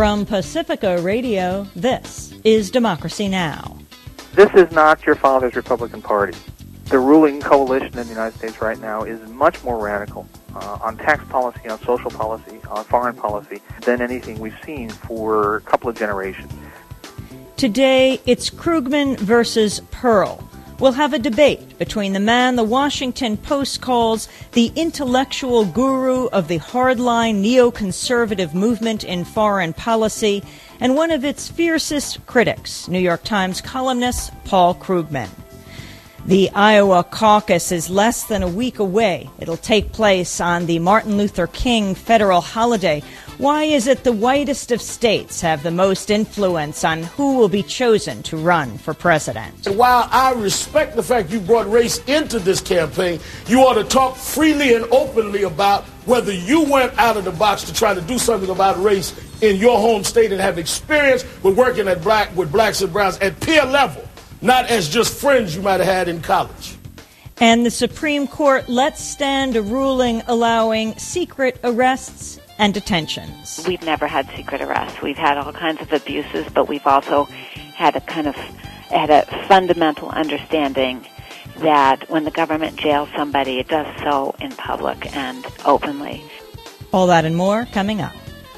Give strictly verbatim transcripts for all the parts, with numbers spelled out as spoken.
From Pacifica Radio, this is Democracy Now! This is not your father's Republican Party. The ruling coalition in the United States right now is much more radical uh, on tax policy, on social policy, on foreign policy than anything we've seen for a couple of generations. Today, it's Krugman versus Pearl. We'll have a debate between the man the Washington Post calls the intellectual guru of the hardline neoconservative movement in foreign policy and one of its fiercest critics, New York Times columnist Paul Krugman. The Iowa caucus is less than a week away. It'll take place on the Martin Luther King federal holiday. Why is it the whitest of states have the most influence on who will be chosen to run for president? And while I respect the fact you brought race into this campaign, you ought to talk freely and openly about whether you went out of the box to try to do something about race in your home state and have experience with working at black with blacks and browns at peer level, not as just friends you might have had in college. And the Supreme Court lets stand a ruling allowing secret arrests and detentions. We've never had secret arrests. We've had all kinds of abuses, but we've also had a kind of had a fundamental understanding that when the government jails somebody, it does so in public and openly. All that and more coming up.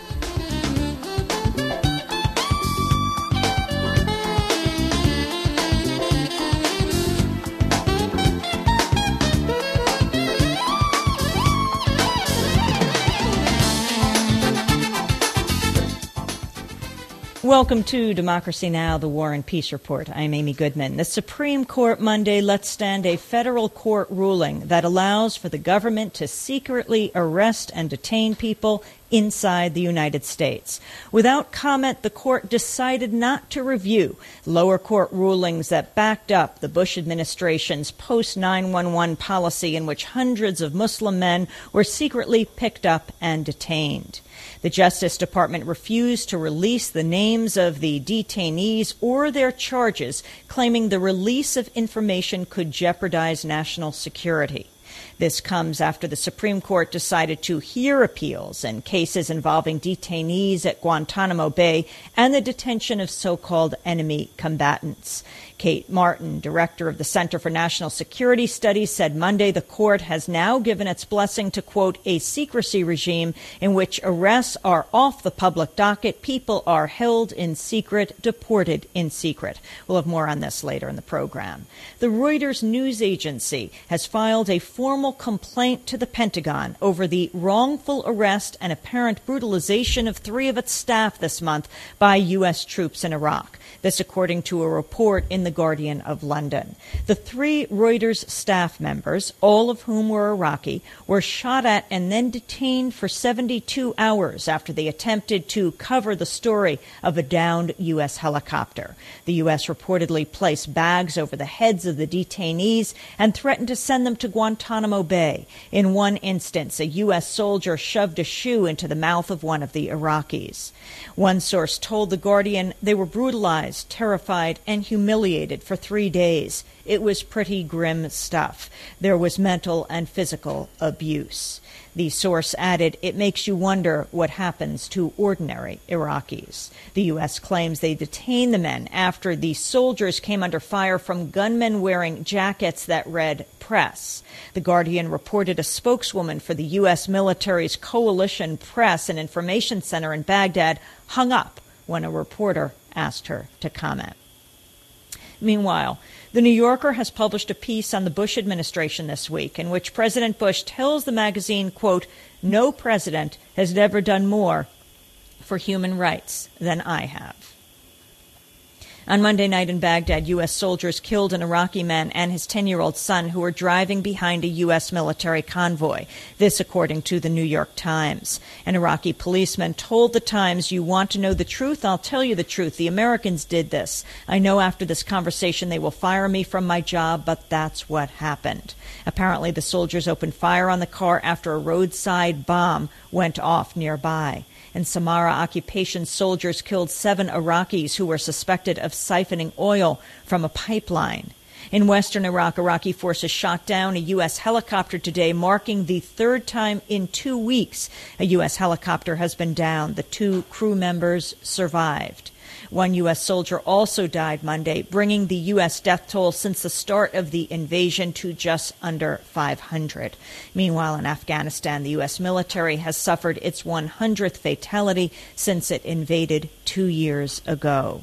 Welcome to Democracy Now!, the War and Peace Report. I'm Amy Goodman. The Supreme Court Monday lets stand a federal court ruling that allows for the government to secretly arrest and detain people inside the United States. Without comment, the court decided not to review lower court rulings that backed up the Bush administration's post nine one one policy in which hundreds of Muslim men were secretly picked up and detained. The Justice Department refused to release the names of the detainees or their charges, claiming the release of information could jeopardize national security. This comes after the Supreme Court decided to hear appeals in cases involving detainees at Guantanamo Bay and the detention of so-called enemy combatants. Kate Martin, director of the Center for National Security Studies, said Monday the court has now given its blessing to, quote, a secrecy regime in which arrests are off the public docket, people are held in secret, deported in secret. We'll have more on this later in the program. The Reuters news agency has filed a formal complaint to the Pentagon over the wrongful arrest and apparent brutalization of three of its staff this month by U S troops in Iraq. This according to a report in The Guardian of London. The three Reuters staff members, all of whom were Iraqi, were shot at and then detained for seventy-two hours after they attempted to cover the story of a downed U S helicopter. The U S reportedly placed bags over the heads of the detainees and threatened to send them to Guantanamo Bay. In one instance, a U S soldier shoved a shoe into the mouth of one of the Iraqis. One source told The Guardian they were brutalized, terrified, and humiliated for three days. It was pretty grim stuff. There was mental and physical abuse. The source added, it makes you wonder what happens to ordinary Iraqis. The U S claims they detained the men after the soldiers came under fire from gunmen wearing jackets that read press. The Guardian reported a spokeswoman for the U S military's Coalition Press and Information Center in Baghdad hung up when a reporter asked her to comment. Meanwhile, The New Yorker has published a piece on the Bush administration this week in which President Bush tells the magazine, quote, no president has ever done more for human rights than I have. On Monday night in Baghdad, U S soldiers killed an Iraqi man and his ten-year-old son who were driving behind a U S military convoy. This according to the New York Times. An Iraqi policeman told the Times, you want to know the truth? I'll tell you the truth. The Americans did this. I know after this conversation they will fire me from my job, but that's what happened. Apparently the soldiers opened fire on the car after a roadside bomb went off nearby. In Samarra, occupation soldiers killed seven Iraqis who were suspected of siphoning oil from a pipeline. In western Iraq, Iraqi forces shot down a U S helicopter today, marking the third time in two weeks a U S helicopter has been down. The two crew members survived. One U S soldier also died Monday, bringing the U S death toll since the start of the invasion to just under five hundred. Meanwhile, in Afghanistan, the U S military has suffered its one hundredth fatality since it invaded two years ago.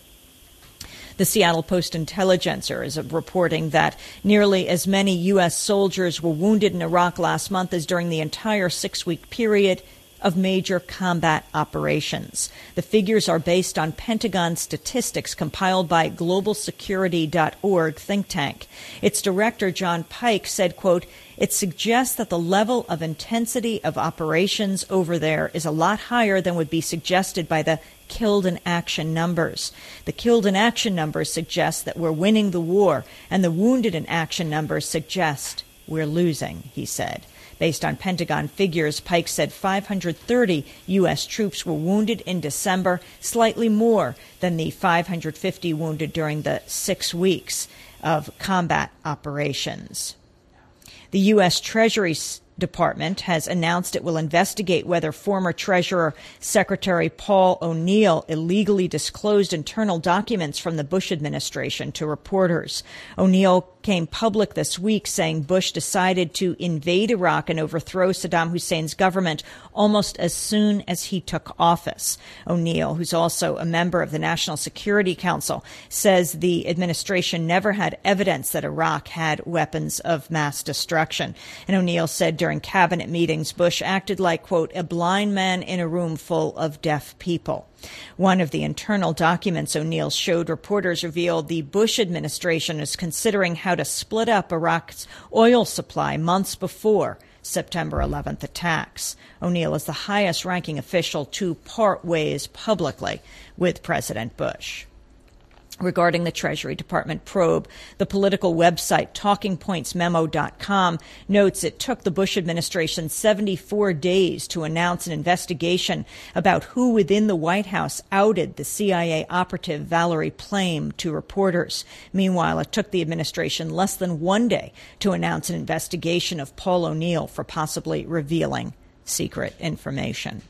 The Seattle Post-Intelligencer is reporting that nearly as many U S soldiers were wounded in Iraq last month as during the entire six-week period of major combat operations. The figures are based on Pentagon statistics compiled by global security dot org think tank. Its director, John Pike, said, quote, "It suggests that the level of intensity of operations over there is a lot higher than would be suggested by the killed in action numbers. The killed in action numbers suggest that we're winning the war, and the wounded in action numbers suggest we're losing," he said. Based on Pentagon figures, Pike said five hundred thirty U S troops were wounded in December, slightly more than the five hundred fifty wounded during the six weeks of combat operations. The U S Treasury Department has announced it will investigate whether former Treasurer Secretary Paul O'Neill illegally disclosed internal documents from the Bush administration to reporters. O'Neill came public this week saying Bush decided to invade Iraq and overthrow Saddam Hussein's government almost as soon as he took office. O'Neill, who's also a member of the National Security Council, says the administration never had evidence that Iraq had weapons of mass destruction. And O'Neill said during cabinet meetings, Bush acted like, quote, "a blind man in a room full of deaf people." One of the internal documents O'Neill showed reporters revealed the Bush administration is considering how to split up Iraq's oil supply months before September eleventh attacks. O'Neill is the highest-ranking official to part ways publicly with President Bush. Regarding the Treasury Department probe, the political website talking points memo dot com notes it took the Bush administration seventy-four days to announce an investigation about who within the White House outed the C I A operative Valerie Plame to reporters. Meanwhile, it took the administration less than one day to announce an investigation of Paul O'Neill for possibly revealing secret information.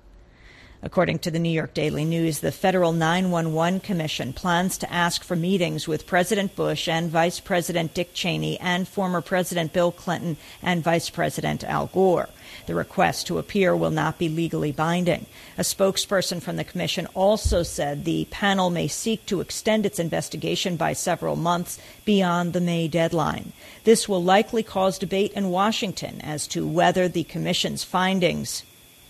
According to the New York Daily News, the Federal nine one one Commission plans to ask for meetings with President Bush and Vice President Dick Cheney and former President Bill Clinton and Vice President Al Gore. The request to appear will not be legally binding. A spokesperson from the commission also said the panel may seek to extend its investigation by several months beyond the May deadline. This will likely cause debate in Washington as to whether the commission's findings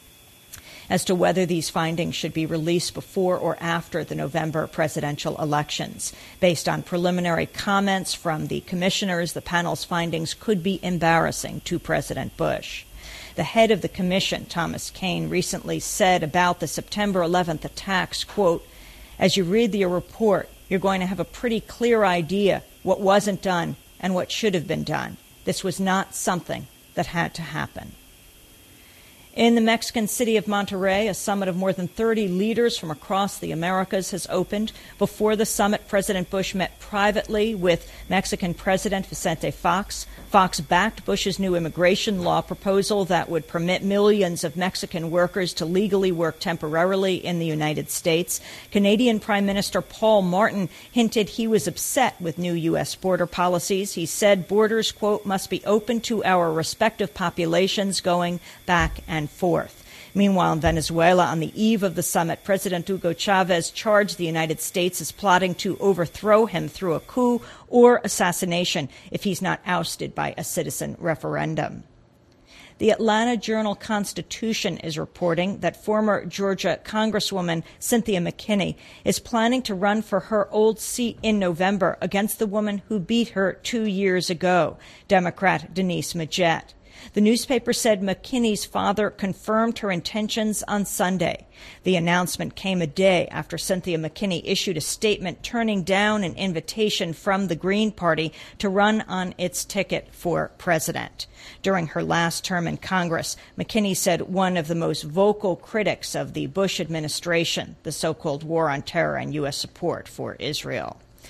as to whether these findings should be released before or after the November presidential elections. Based on preliminary comments from the commissioners, the panel's findings could be embarrassing to President Bush. The head of the commission, Thomas Kean, recently said about the September eleventh attacks, quote, "As you read the report, you're going to have a pretty clear idea what wasn't done and what should have been done. This was not something that had to happen." In the Mexican city of Monterrey, a summit of more than thirty leaders from across the Americas has opened. Before the summit, President Bush met privately with Mexican President Vicente Fox. Fox backed Bush's new immigration law proposal that would permit millions of Mexican workers to legally work temporarily in the United States. Canadian Prime Minister Paul Martin hinted he was upset with new U S border policies. He said borders, quote, "must be open to our respective populations going back and forth." Meanwhile, in Venezuela, on the eve of the summit, President Hugo Chavez charged the United States as plotting to overthrow him through a coup or assassination if he's not ousted by a citizen referendum. The Atlanta Journal-Constitution is reporting that former Georgia Congresswoman Cynthia McKinney is planning to run for her old seat in November against the woman who beat her two years ago, Democrat Denise Majette. The newspaper said McKinney's father confirmed her intentions on Sunday. The announcement came a day after Cynthia McKinney issued a statement turning down an invitation from the Green Party to run on its ticket for president. During her last term in Congress, McKinney said one of the most vocal critics of the Bush administration, the so-called war on terror and U S support for Israel.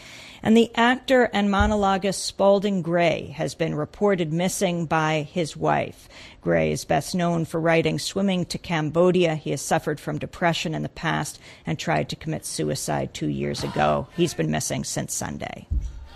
And the actor and monologuist Spalding Gray has been reported missing by his wife. Gray is best known for writing Swimming to Cambodia. He has suffered from depression in the past and tried to commit suicide two years ago. He's been missing since Sunday.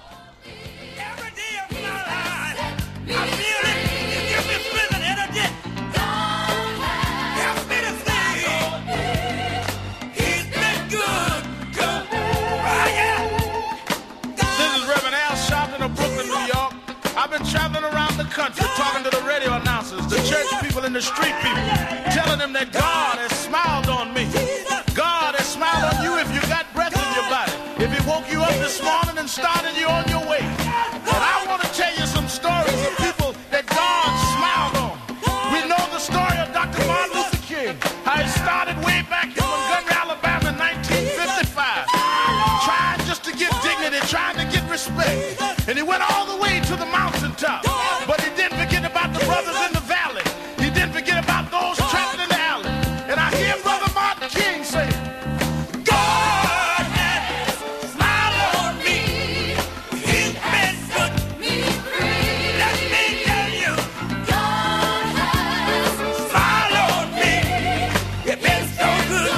I've been traveling around the country talking to the radio announcers, the church people and the street people, telling them that God has smiled on me. God has smiled on you if you got breath in your body, if He woke you up this morning and started you on your way. And I want to tell you some stories of people that God smiled on. We know the story of Doctor Martin Luther King, how he started way back in Montgomery, Alabama in nineteen fifty-five, trying just to get dignity, trying to get respect. And he went all the way to the mountaintop. But he didn't forget about the brothers in the valley. He didn't forget about those trapped in the alley. And I hear Brother Martin King say, God has smiled on me. He's been good to me. Let me tell you, God has smiled on me. It's been so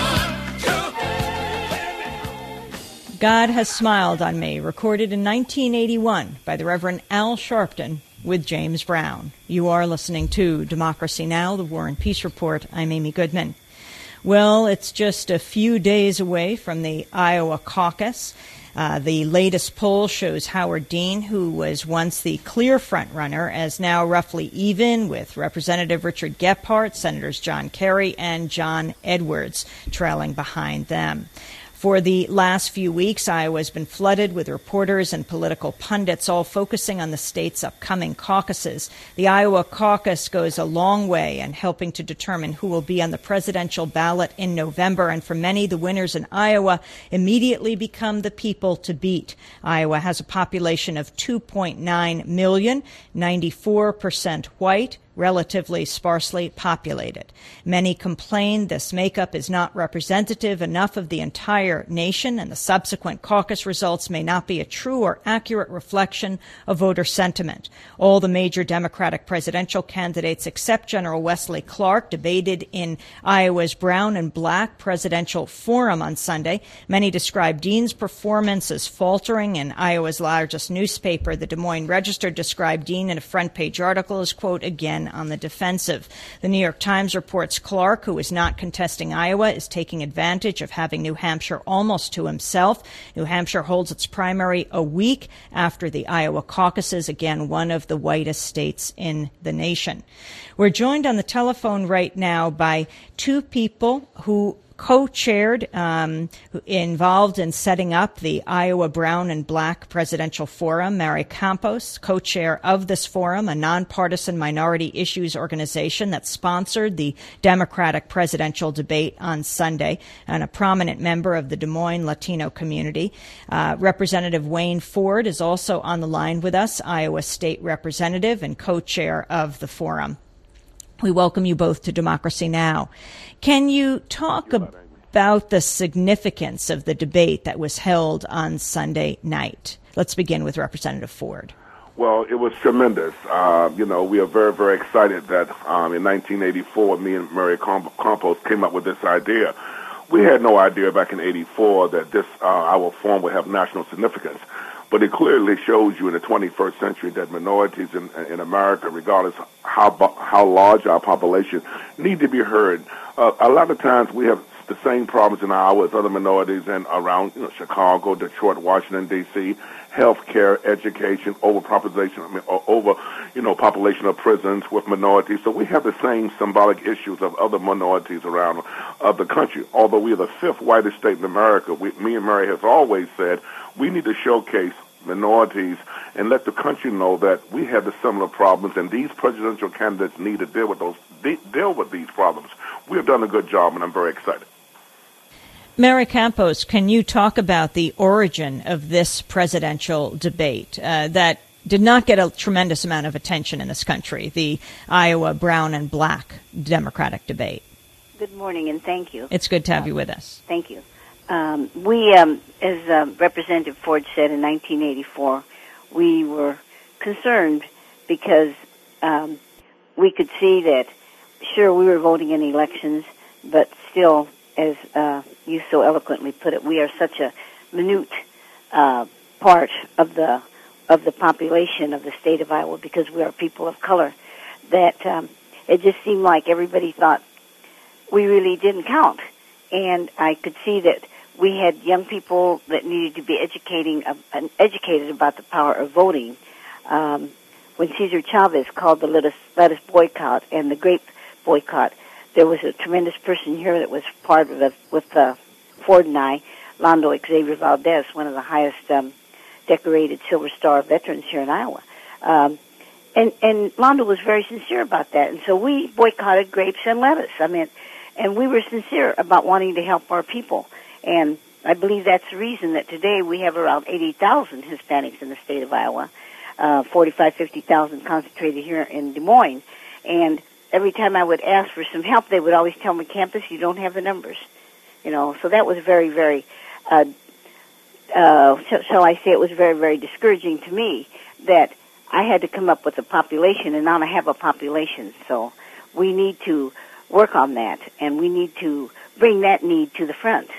good to me. God Has Smiled on Me, recorded in nineteen eighty-one by the Reverend Al Sharpton with James Brown. You are listening to Democracy Now!, the War and Peace Report. I'm Amy Goodman. Well, it's just a few days away from the Iowa caucus. Uh, the latest poll shows Howard Dean, who was once the clear front-runner, as now roughly even with Representative Richard Gephardt, Senators John Kerry and John Edwards trailing behind them. For the last few weeks, Iowa has been flooded with reporters and political pundits, all focusing on the state's upcoming caucuses. The Iowa caucus goes a long way in helping to determine who will be on the presidential ballot in November, and for many, the winners in Iowa immediately become the people to beat. Iowa has a population of two point nine million, ninety-four percent white, relatively sparsely populated. Many complain this makeup is not representative enough of the entire nation, and the subsequent caucus results may not be a true or accurate reflection of voter sentiment. All the major Democratic presidential candidates except General Wesley Clark debated in Iowa's Brown and Black Presidential Forum on Sunday. Many described Dean's performance as faltering, and Iowa's largest newspaper, the Des Moines Register, described Dean in a front-page article as, quote, again, on the defensive. The New York Times reports Clark, who is not contesting Iowa, is taking advantage of having New Hampshire almost to himself. New Hampshire holds its primary a week after the Iowa caucuses, again, one of the whitest states in the nation. We're joined on the telephone right now by two people who co-chaired, um, involved in setting up the Iowa Brown and Black Presidential Forum. Mary Campos, co-chair of this forum, a nonpartisan minority issues organization that sponsored the Democratic presidential debate on Sunday, and a prominent member of the Des Moines Latino community. Uh, Representative Wayne Ford is also on the line with us, Iowa State Representative and co-chair of the forum. We welcome you both to Democracy Now! Can you talk about the significance of the debate that was held on Sunday night? Let's begin with Representative Ford. Well, it was tremendous. Uh, you know, we are very, very excited that um, in nineteen eighty-four, me and Mary Campos came up with this idea. We had no idea back in eighty-four that this uh, our forum would have national significance. But it clearly shows you in the twenty-first century that minorities in, in America, regardless how how large our population, need to be heard. Uh, a lot of times we have the same problems in Iowa as other minorities and around you know, Chicago, Detroit, Washington, D C, health care, education, overpopulation, I mean, over, you know, population of prisons with minorities. So we have the same symbolic issues of other minorities around uh, the country. Although we are the fifth whitest state in America, we, me and Mary has always said we need to showcase minorities and let the country know that we have the similar problems, and these presidential candidates need to deal with those de- deal with these problems. We have done a good job, and I'm very excited. Mary Campos, can you talk about the origin of this presidential debate uh, that did not get a tremendous amount of attention in this country, the Iowa Brown and Black Democratic debate? Good morning, and thank you. It's good to have uh, you with us. Thank you. Um, we, um, as uh, Representative Ford said in nineteen eighty-four, we were concerned because um, we could see that, sure, we were voting in elections, but still, as uh, you so eloquently put it, we are such a minute uh, part of the of the population of the state of Iowa because we are people of color that um, it just seemed like everybody thought we really didn't count. And I could see that we had young people that needed to be educating uh, educated about the power of voting. Um, when Cesar Chavez called the lettuce, lettuce boycott and the grape boycott, there was a tremendous person here that was part of it with uh, Ford and I, Lando Xavier Valdez, one of the highest um, decorated Silver Star veterans here in Iowa. Um, and, and Lando was very sincere about that. And so we boycotted grapes and lettuce. I mean, and we were sincere about wanting to help our people. And I believe that's the reason that today we have around eighty thousand Hispanics in the state of Iowa, uh, forty-five, fifty thousand concentrated here in Des Moines. And every time I would ask for some help, they would always tell me, campus, you don't have the numbers. You know, so that was very, very, uh, uh, shall I say, it was very, very discouraging to me that I had to come up with a population, and now I have a population. So we need to work on that, and we need to bring that need to the front.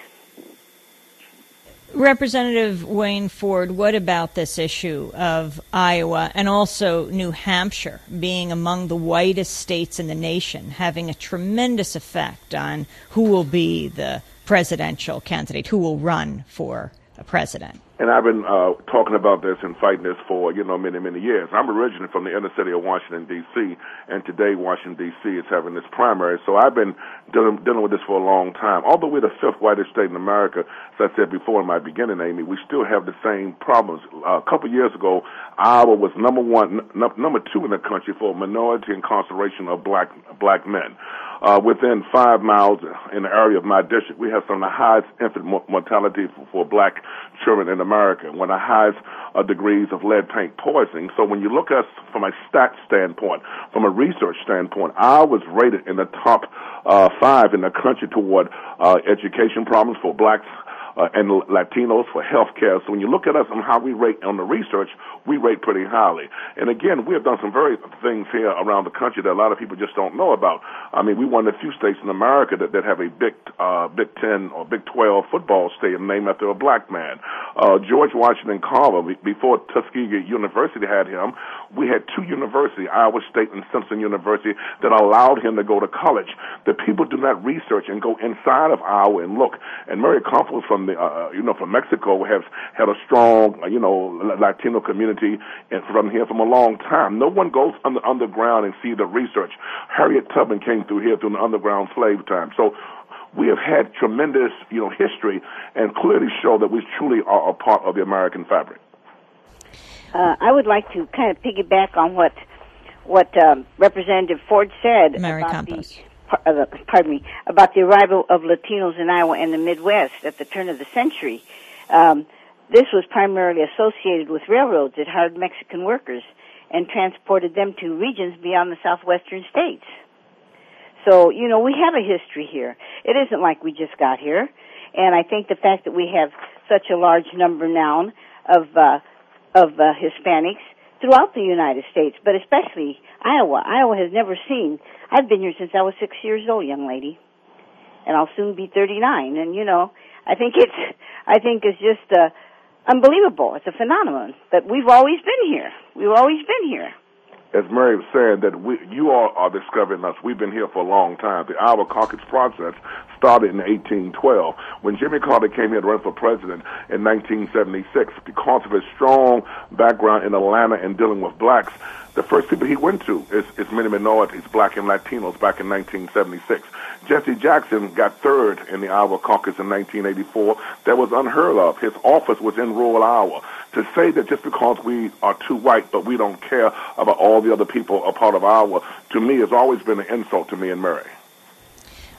Representative Wayne Ford, what about this issue of Iowa and also New Hampshire being among the whitest states in the nation, having a tremendous effect on who will be the presidential candidate, who will run for a president? And I've been uh, talking about this and fighting this for, you know, many, many years. I'm originally from the inner city of Washington, D C, and today Washington, D C is having this primary. So I've been dealing, dealing with this for a long time. Although we're the fifth whitest state in America, as I said before in my beginning, Amy, we still have the same problems. Uh, a couple of years ago, Iowa was number one, n- number two in the country for minority incarceration of black black men. Uh, within five miles in the area of my district, we have some of the highest infant mortality for, for black children in America, one of the highest uh, degrees of lead paint poisoning. So when you look at us from a stat standpoint, from a research standpoint, I was rated in the top uh, five in the country toward uh, education problems for blacks uh, and Latinos, for health care. So when you look at us and how we rate on the research, we rate pretty highly. And again, we have done some very things here around the country that a lot of people just don't know about. I mean, we one of the few states in America that, that have a Big uh, Big Ten or Big Twelve football stadium named after a black man. Uh, George Washington Carver, before Tuskegee University had him, we had two universities, Iowa State and Simpson University, that allowed him to go to college. The people do not research and go inside of Iowa and look. And Mary Campos from the, uh, you know, from Mexico has had a strong, you know, Latino community and from here from a long time. No one goes under underground and see the research. Harriet Tubman came through here through the underground slave time. So we have had tremendous, you know, history and clearly show that we truly are a part of the American fabric. Uh, I would like to kind of piggyback on what what um, Representative Ford said Mary about Campos. the, uh, pardon me, about the arrival of Latinos in Iowa and the Midwest at the turn of the century. Um, this was primarily associated with railroads that hired Mexican workers and transported them to regions beyond the southwestern states. So, you know, we have a history here. It isn't like we just got here. And I think the fact that we have such a large number now of uh, of uh, Hispanics throughout the United States, but especially Iowa. Iowa has never seen, I've been here since I was six years old, young lady, and I'll soon be thirty-nine. And, you know, I think it's, I think it's just uh, unbelievable. It's a phenomenon. But we've always been here. We've always been here. As Mary was saying, that we, you all are discovering us. We've been here for a long time. The Iowa caucus process started in eighteen twelve. When Jimmy Carter came here to run for president in nineteen seventy-six, because of his strong background in Atlanta and dealing with blacks, the first people he went to is, is many minorities, black and Latinos, back in nineteen seventy-six. Jesse Jackson got third in the Iowa caucus in nineteen eighty-four. That was unheard of. His office was in rural Iowa. To say that just because we are too white, but we don't care about all the other people a part of Iowa, to me has always been an insult to me and Mary.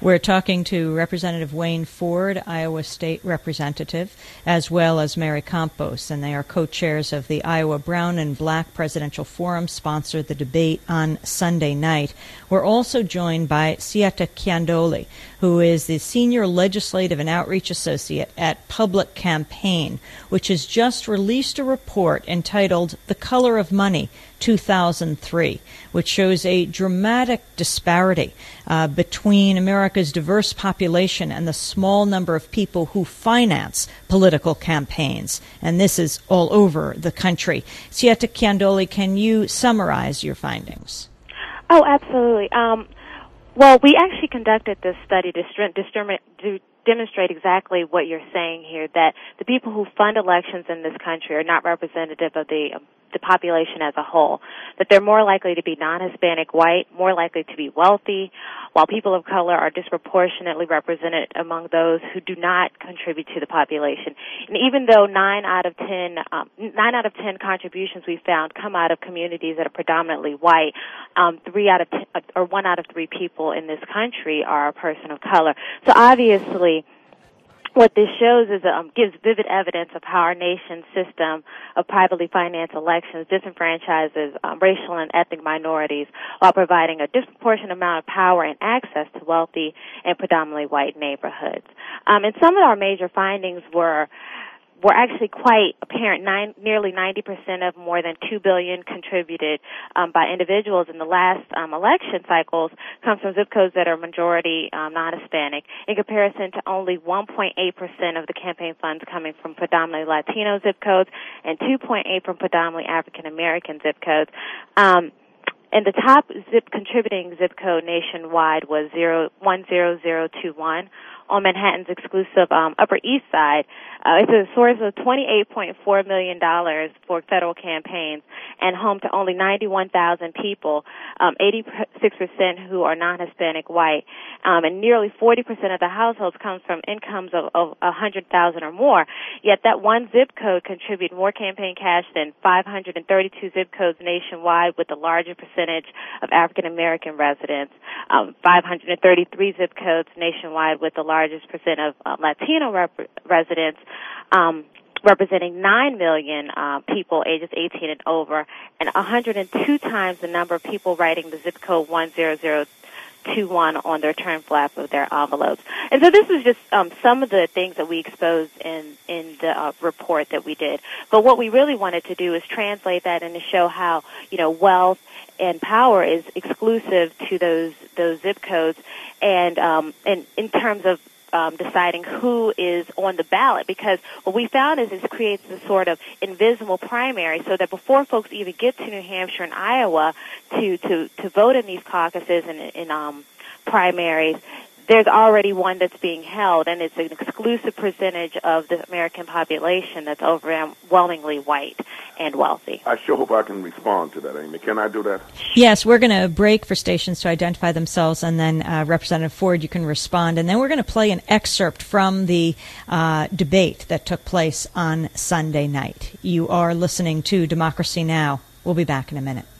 We're talking to Representative Wayne Ford, Iowa State Representative, as well as Mary Campos, and they are co-chairs of the Iowa Brown and Black Presidential Forum, sponsored the debate on Sunday night. We're also joined by Sieta Kiandoli, who is the Senior Legislative and Outreach Associate at Public Campaign, which has just released a report entitled The Color of Money, two thousand three, which shows a dramatic disparity uh, between America's diverse population and the small number of people who finance political campaigns. And this is all over the country. Sieta Kiandoli, can you summarize your findings? Oh, absolutely. Um, well, we actually conducted this study to, to, to demonstrate exactly what you're saying here, that the people who fund elections in this country are not representative of the um, the population as a whole, that they're more likely to be non-Hispanic white, more likely to be wealthy, while people of color are disproportionately represented among those who do not contribute to the population. And even though nine out of ten, um, nine out of ten contributions we found come out of communities that are predominantly white, um, three out of ten, or one out of three people in this country are a person of color. So obviously, what this shows is um, gives vivid evidence of how our nation's system of privately financed elections disenfranchises um, racial and ethnic minorities while providing a disproportionate amount of power and access to wealthy and predominantly white neighborhoods. Um, and some of our major findings were were actually quite apparent. Nine, nearly ninety percent of more than two billion dollars contributed um, by individuals in the last um, election cycles comes from zip codes that are majority um, non-Hispanic, in comparison to only one point eight percent of the campaign funds coming from predominantly Latino zip codes and two point eight percent from predominantly African-American zip codes. Um, and the top zip contributing zip code nationwide was zero one zero zero two one. On Manhattan's exclusive um, Upper East Side. Uh, it's a source of twenty-eight point four million dollars for federal campaigns and home to only ninety-one thousand people, um, eighty-six percent who are non-Hispanic white, um, and nearly forty percent of the households comes from incomes of, of one hundred thousand dollars or more. Yet that one zip code contributed more campaign cash than five hundred thirty-two zip codes nationwide, with the larger percentage of African-American residents, um, five hundred thirty-three zip codes nationwide with the largest percent of uh, Latino rep- residents, um, representing nine million uh, people ages eighteen and over, and one hundred two times the number of people writing the zip code one zero zero two one on the return flap of their envelopes. And so this is just um, some of the things that we exposed in, in the uh, report that we did. But what we really wanted to do is translate that and to show how, you know, wealth and power is exclusive to those those zip codes, and um, and in terms of Um, deciding who is on the ballot, because what we found is this creates this sort of invisible primary, so that before folks even get to New Hampshire and Iowa to to, to vote in these caucuses and in um, primaries, there's already one that's being held, and it's an exclusive percentage of the American population that's overwhelmingly white and wealthy. I sure hope I can respond to that, Amy. Can I do that? Yes, we're going to break for stations to identify themselves, and then uh, Representative Ford, you can respond. And then we're going to play an excerpt from the uh, debate that took place on Sunday night. You are listening to Democracy Now! We'll be back in a minute.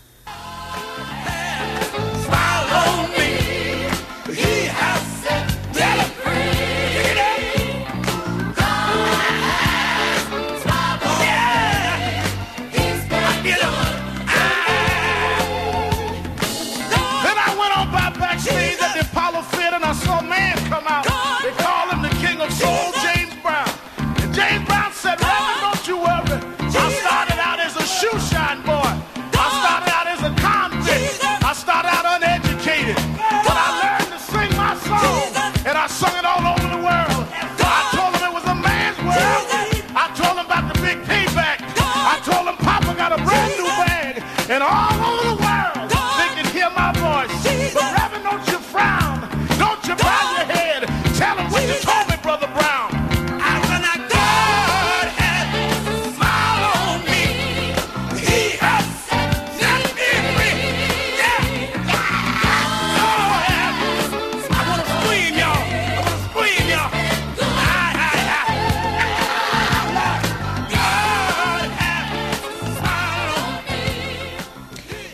Shoe shine boy. I started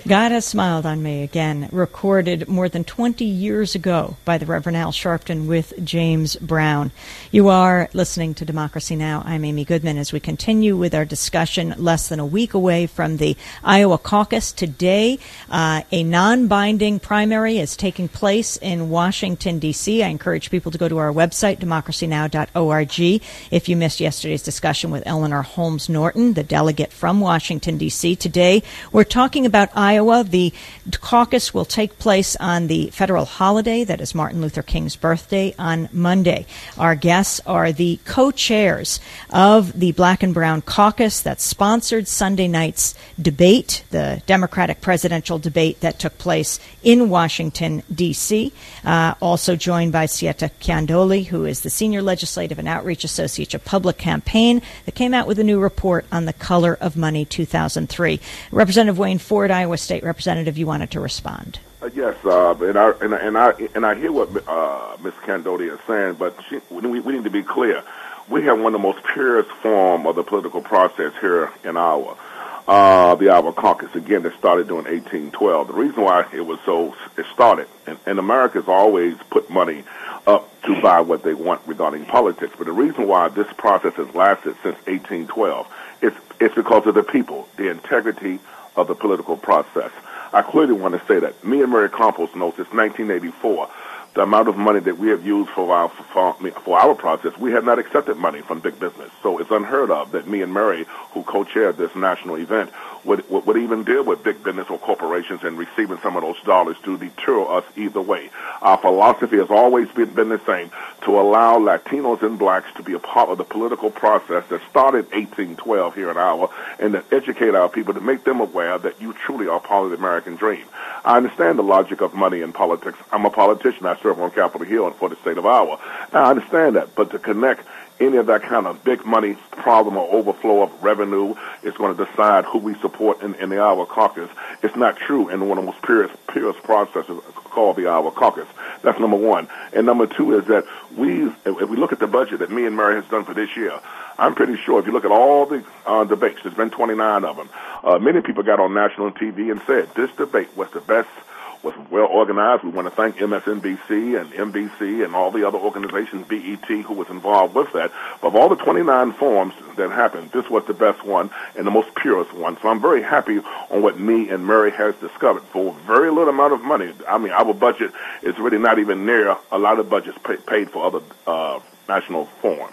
God Has Smiled on Me Again, recorded more than twenty years ago by the Reverend Al Sharpton with James Brown. You are listening to Democracy Now! I'm Amy Goodman as we continue with our discussion less than a week away from the Iowa caucus. Today, uh, a non-binding primary is taking place in Washington, D C. I encourage people to go to our website, democracy now dot org. If you missed yesterday's discussion with Eleanor Holmes Norton, the delegate from Washington, D C. Today, we're talking about Iowa. The caucus will take place on the federal holiday, that is Martin Luther King's birthday, on Monday. Our guests are the co-chairs of the Black and Brown Caucus that sponsored Sunday night's debate, the Democratic presidential debate that took place in Washington, D C. Uh, also joined by Sieta Kiandoli, who is the Senior Legislative and Outreach Associate of Public Campaign, that came out with a new report on the Color of Money two thousand three. Representative Wayne Ford, Iowa State Representative, you wanted to respond. Uh, yes, uh, and I and, and I and I hear what uh, Miz Candoli is saying, but she, we, we need to be clear. We have one of the most purest form of the political process here in Iowa, uh, the Iowa Caucus. Again, that started during eighteen twelve. The reason why it was so it started, and, and America's always put money up to buy what they want regarding politics. But the reason why this process has lasted since eighteen twelve is it's because of the people, the integrity of the political process. I clearly want to say that me and Mary Campos know since nineteen eighty-four, the amount of money that we have used for our for, for our process, we have not accepted money from big business. So it's unheard of that me and Mary, who co-chaired this national event, would, would, would even deal with big business or corporations and receiving some of those dollars to deter us either way. Our philosophy has always been, been the same, to allow Latinos and blacks to be a part of the political process that started eighteen twelve here in Iowa, and to educate our people, to make them aware that you truly are part of the American dream. I understand the logic of money in politics. I'm a politician. I serve on Capitol Hill for the state of Iowa. I understand that, but to connect any of that kind of big money problem or overflow of revenue is going to decide who we support in, in the Iowa caucus. It's not true in one of the most purest, purest processes called the Iowa caucus. That's number one. And number two is that we, if we look at the budget that me and Mary has done for this year, I'm pretty sure if you look at all the uh, debates, there's been twenty-nine of them, uh, many people got on national T V and said this debate was the best, was well organized. We want to thank M S N B C and N B C and all the other organizations, B E T, who was involved with that. But of all the twenty-nine forums that happened, this was the best one and the most purest one. So I'm very happy on what me and Mary has discovered for very little amount of money. I mean, our budget is really not even near a lot of budgets pay, paid for other uh, national forums.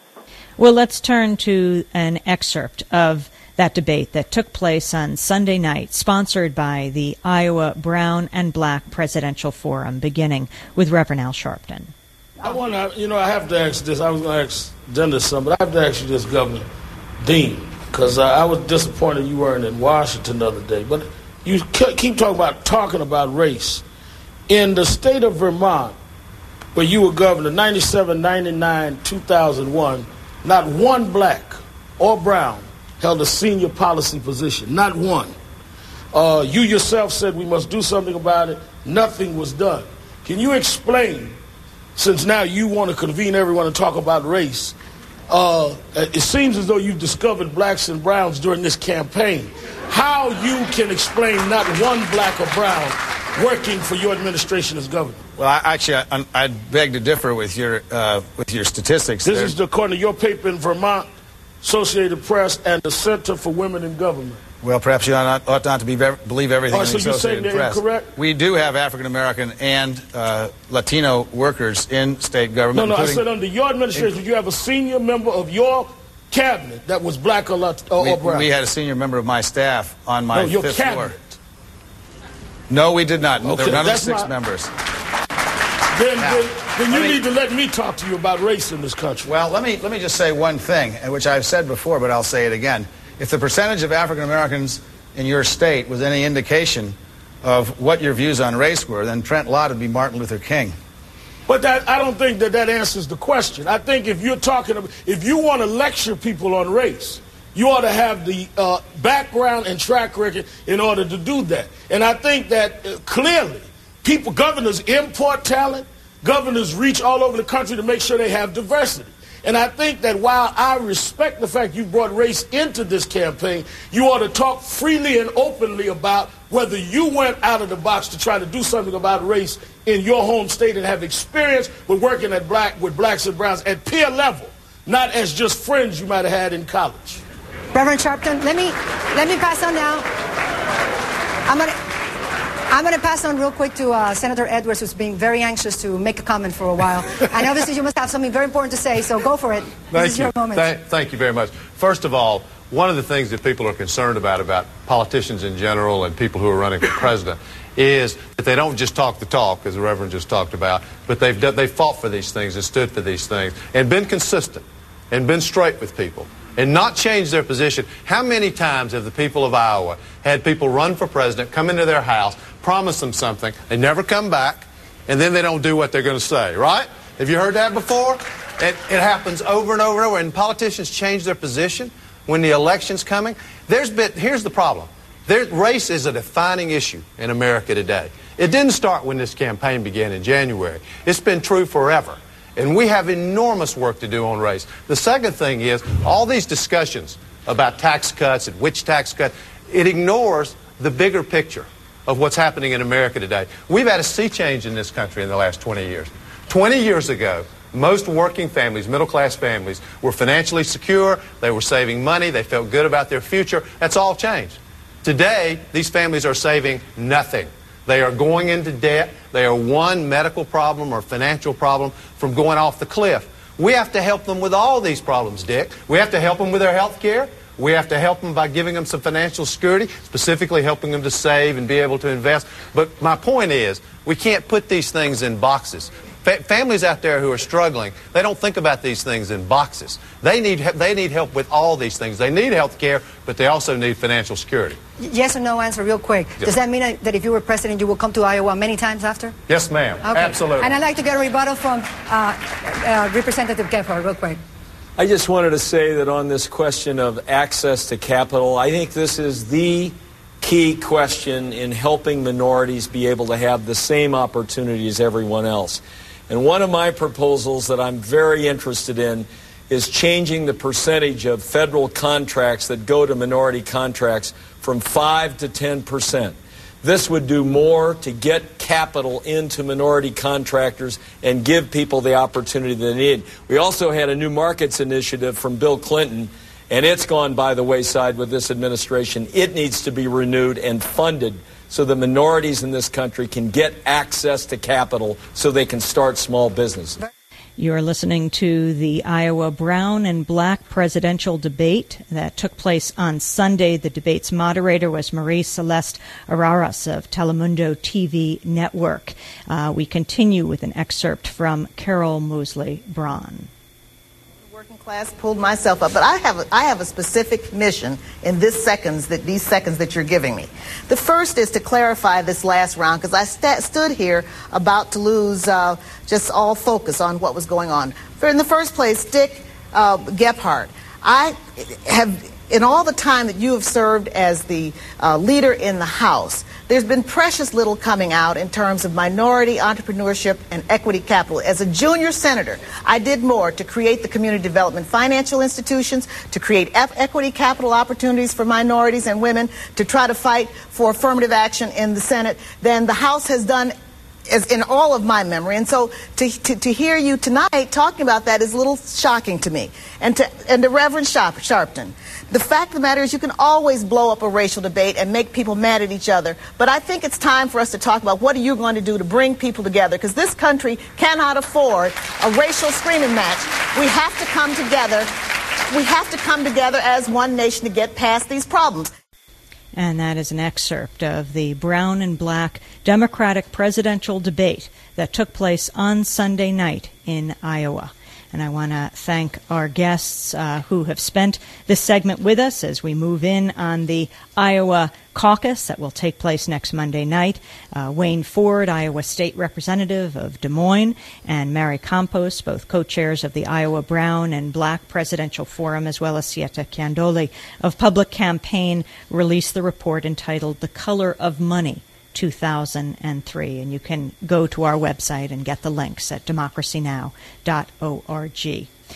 Well, let's turn to an excerpt of that debate that took place on Sunday night, sponsored by the Iowa Brown and Black Presidential Forum, beginning with Reverend Al Sharpton. I want to, you know, I have to ask this. I was going to ask Linda some, but I have to ask you this, Governor Dean, because uh, I was disappointed you weren't in Washington the other day. But you keep talking about talking about race. In the state of Vermont, where you were governor, ninety-seven, ninety-nine, two thousand one, not one black or brown held a senior policy position, not one. Uh, you yourself said we must do something about it. Nothing was done. Can you explain, since now you want to convene everyone to talk about race, uh, it seems as though you've discovered blacks and browns during this campaign, how you can explain not one black or brown working for your administration as governor? Well, I, actually, I, I beg to differ with your uh, with your statistics. This there. is according to your paper in Vermont, Associated Press, and the Center for Women in Government. Well, perhaps you ought not, ought not to be, believe everything oh, in so the Associated you're saying Press. Incorrect? We do have African American and uh, Latino workers in state government. No, no, I said under your administration, in, you have a senior member of your cabinet that was black or, Lat- or, we, or brown. We had a senior member of my staff on my no, your fifth cabinet. floor. No, we did not. Okay, there were none of the six not, members. Then, now, then, then you me, need to let me talk to you about race in this country. Well, let me let me just say one thing, which I've said before, but I'll say it again. If the percentage of African Americans in your state was any indication of what your views on race were, then Trent Lott would be Martin Luther King. But that, I don't think that that answers the question. I think if you're talking about, if you want to lecture people on race, you ought to have the uh, background and track record in order to do that. And I think that uh, clearly, people, governors import talent, governors reach all over the country to make sure they have diversity. And I think that while I respect the fact you brought race into this campaign, you ought to talk freely and openly about whether you went out of the box to try to do something about race in your home state and have experience with working at black with blacks and browns at peer level, not as just friends you might have had in college. Reverend Sharpton, let me let me pass on now. I'm gonna I'm gonna pass on real quick to uh, Senator Edwards, who's being very anxious to make a comment for a while. And obviously you must have something very important to say, so go for it. Thank this is you. your moment. Th- thank you very much. First of all, one of the things that people are concerned about, about politicians in general and people who are running for president, is that they don't just talk the talk, as the Reverend just talked about, but they've, done, they've fought for these things and stood for these things and been consistent and been straight with people and not changed their position. How many times have the people of Iowa had people run for president, come into their house, promise them something, they never come back, and then they don't do what they're going to say, right? Have you heard that before? It, it happens over and over and over, and politicians change their position when the election's coming. There's been, here's the problem. There, race is a defining issue in America today. It didn't start when this campaign began in January. It's been true forever. And we have enormous work to do on race. The second thing is, all these discussions about tax cuts and which tax cut, it ignores the bigger picture of what's happening in America today. We've had a sea change in this country in the last twenty years. twenty years ago, most working families, middle-class families, were financially secure, they were saving money, they felt good about their future. That's all changed. Today, these families are saving nothing. They are going into debt. They are one medical problem or financial problem from going off the cliff. We have to help them with all these problems, Dick. We have to help them with their health care. We have to help them by giving them some financial security, specifically helping them to save and be able to invest. But my point is, we can't put these things in boxes. Fa- families out there who are struggling, they don't think about these things in boxes. They need, they need help with all these things. They need health care, but they also need financial security. Yes or no answer real quick. Yes. Does that mean that if you were president, you will come to Iowa many times after? Yes, ma'am. Okay. Absolutely. And I'd like to get a rebuttal from uh, uh, Representative Gephardt real quick. I just wanted to say that on this question of access to capital, I think this is the key question in helping minorities be able to have the same opportunity as everyone else. And one of my proposals that I'm very interested in is changing the percentage of federal contracts that go to minority contracts from five to ten percent. This would do more to get capital into minority contractors and give people the opportunity they need. We also had a new markets initiative from Bill Clinton, and it's gone by the wayside with this administration. It needs to be renewed and funded so that minorities in this country can get access to capital so they can start small businesses. You're listening to the Iowa Brown and Black presidential debate that took place on Sunday. The debate's moderator was Marie Celeste Araras of Telemundo T V Network. Uh, we continue with an excerpt from Carol Mosley Braun. Class pulled myself up, but I have a, I have a specific mission in this seconds that these seconds that you're giving me. The first is to clarify this last round because I st- stood here about to lose uh, just all focus on what was going on. For in the first place, Dick uh, Gephardt, I have in all the time that you have served as the uh, leader in the House, there's been precious little coming out in terms of minority entrepreneurship and equity capital. As a junior senator, I did more to create the community development financial institutions, to create e- equity capital opportunities for minorities and women, to try to fight for affirmative action in the Senate than the House has done as in all of my memory. And so to, to, to hear you tonight talking about that is a little shocking to me. And to, and to Reverend Sharp, Sharpton, the fact of the matter is you can always blow up a racial debate and make people mad at each other. But I think it's time for us to talk about what are you going to do to bring people together, because this country cannot afford a racial screaming match. We have to come together. We have to come together as one nation to get past these problems. And that is an excerpt of the Brown and Black Democratic presidential debate that took place on Sunday night in Iowa. And I want to thank our guests uh, who have spent this segment with us as we move in on the Iowa caucus that will take place next Monday night. Uh, Wayne Ford, Iowa State Representative of Des Moines, and Mary Campos, both co-chairs of the Iowa Brown and Black Presidential Forum, as well as Sieta Chiandoli of Public Campaign, released the report entitled The Color of Money, two thousand three, and you can go to our website and get the links at democracy now dot org.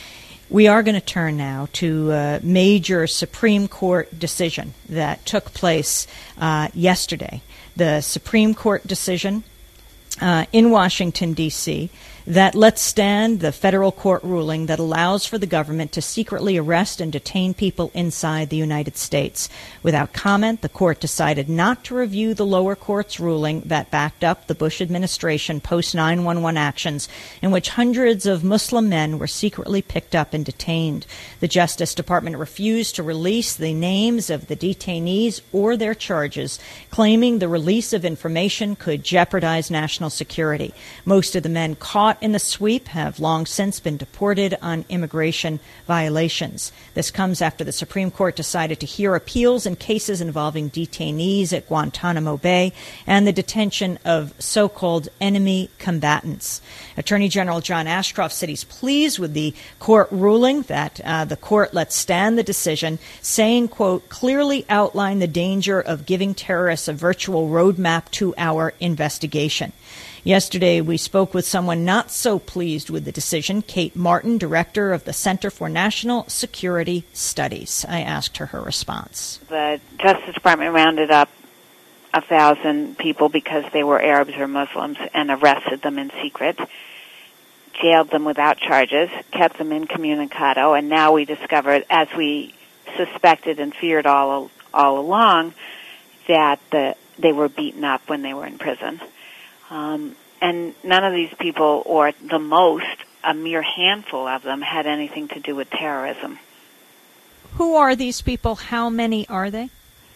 We are going to turn now to a major Supreme Court decision that took place uh, yesterday. The Supreme Court decision uh, in Washington, D C, that lets stand the federal court ruling that allows for the government to secretly arrest and detain people inside the United States. Without comment, the court decided not to review the lower court's ruling that backed up the Bush administration post nine one one actions in which hundreds of Muslim men were secretly picked up and detained. The Justice Department refused to release the names of the detainees or their charges, claiming the release of information could jeopardize national security. Most of the men caught in the sweep have long since been deported on immigration violations. This comes after the Supreme Court decided to hear appeals in cases involving detainees at Guantanamo Bay and the detention of so-called enemy combatants. Attorney General John Ashcroft said he's pleased with the court ruling that uh, the court let stand the decision, saying, quote, clearly outlined the danger of giving terrorists a virtual roadmap to our investigation. Yesterday, we spoke with someone not so pleased with the decision, Kate Martin, director of the Center for National Security Studies. I asked her her response. The Justice Department rounded up a thousand people because they were Arabs or Muslims and arrested them in secret, jailed them without charges, kept them incommunicado, and now we discovered, as we suspected and feared all all along, that the, they were beaten up when they were in prison. Um, and none of these people, or the most, a mere handful of them, had anything to do with terrorism. Who are these people? How many are they?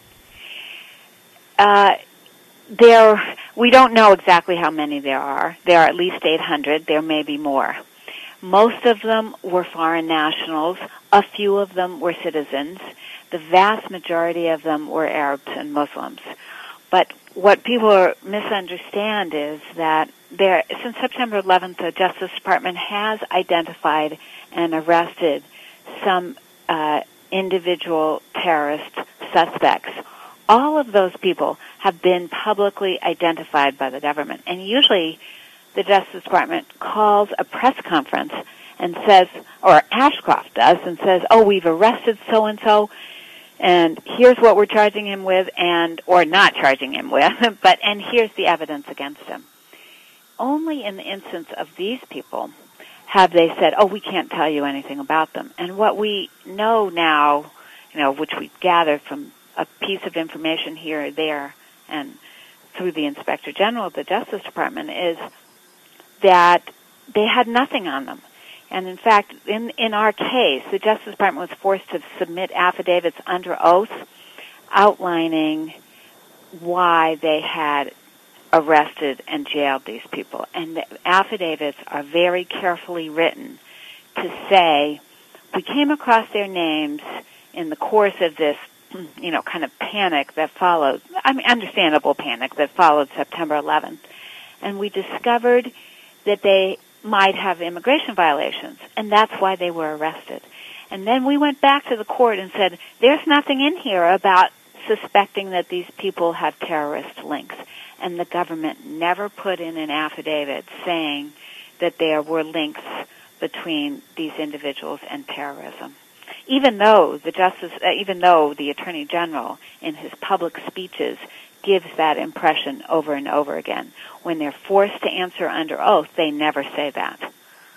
Uh, there, we don't know exactly how many there are. There are at least eight hundred. There may be more. Most of them were foreign nationals. A few of them were citizens. The vast majority of them were Arabs and Muslims. But what people misunderstand is that there, since September eleventh, the Justice Department has identified and arrested some uh, individual terrorist suspects. All of those people have been publicly identified by the government. And usually the Justice Department calls a press conference and says, or Ashcroft does, and says, oh, we've arrested so-and-so, and here's what we're charging him with, and or not charging him with, but and here's the evidence against him. Only in the instance of these people have they said, oh, we can't tell you anything about them. And what we know now, you know, which we gathered from a piece of information here or there and through the Inspector General of the Justice Department, is that they had nothing on them. And in fact, in, in our case, the Justice Department was forced to submit affidavits under oath outlining why they had arrested and jailed these people. And the affidavits are very carefully written to say, we came across their names in the course of this, you know, kind of panic that followed, I mean, understandable panic that followed September eleventh. And we discovered that they might have immigration violations, and that's why they were arrested. And then we went back to the court and said, there's nothing in here about suspecting that these people have terrorist links. And the government never put in an affidavit saying that there were links between these individuals and terrorism. Even though the justice, uh, even though the Attorney General in his public speeches gives that impression over and over again. When they're forced to answer under oath, they never say that.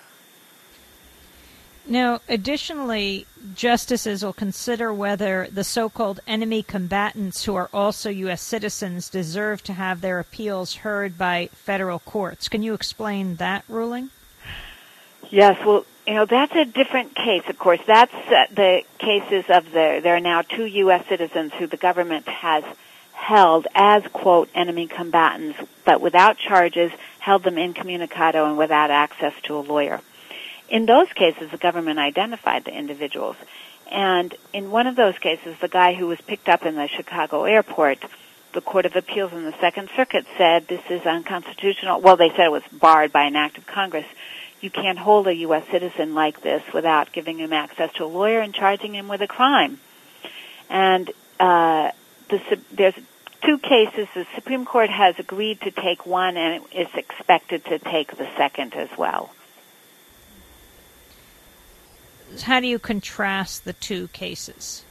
Now, additionally, justices will consider whether the so-called enemy combatants who are also U S citizens deserve to have their appeals heard by federal courts. Can you explain that ruling? Yes, well, you know, that's a different case, of course. That's uh, the cases of the, there are now two U S citizens who the government has held as, quote, enemy combatants, but without charges, held them incommunicado and without access to a lawyer. In those cases, the government identified the individuals. And in one of those cases, the guy who was picked up in the Chicago airport, the Court of Appeals in the Second Circuit said this is unconstitutional. Well, they said it was barred by an act of Congress. You can't hold a U S citizen like this without giving him access to a lawyer and charging him with a crime. And uh, the, there's two cases. The Supreme Court has agreed to take one, and it is expected to take the second as well. how do you contrast the two cases?